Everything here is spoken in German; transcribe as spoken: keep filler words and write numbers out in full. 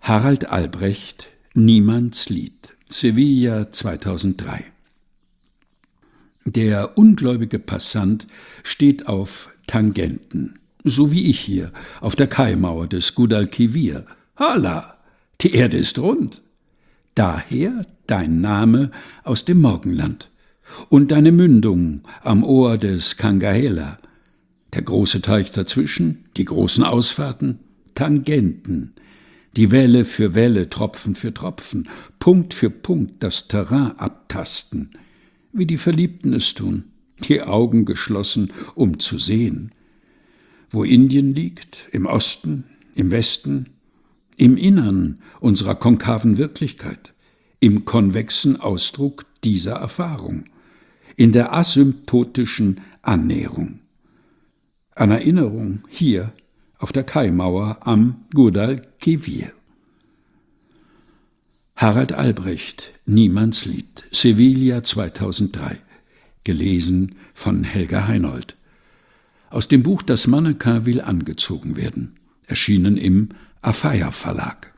Harald Albrecht, Niemands Lied, Sevilla zweitausenddrei. Der ungläubige Passant steht auf Tangenten, so wie ich hier, auf der Kaimauer des Guadalquivir. Hala, die Erde ist rund. Daher dein Name aus dem Morgenland und deine Mündung am Ohr des Cangaela. Der große Teich dazwischen, die großen Ausfahrten, Tangenten, die Welle für Welle, Tropfen für Tropfen, Punkt für Punkt das Terrain abtasten, wie die Verliebten es tun, die Augen geschlossen, um zu sehen. Wo Indien liegt, im Osten, im Westen, im Innern unserer konkaven Wirklichkeit, im konvexen Ausdruck dieser Erfahrung, in der asymptotischen Annäherung. An Erinnerung hier auf der Kaimauer am Guadalquivir. Harald Albrecht, Niemands Lied, Sevilla zweitausenddrei, gelesen von Helga Heinold. Aus dem Buch Das Mannequin will angezogen werden, erschienen im Afeier Verlag.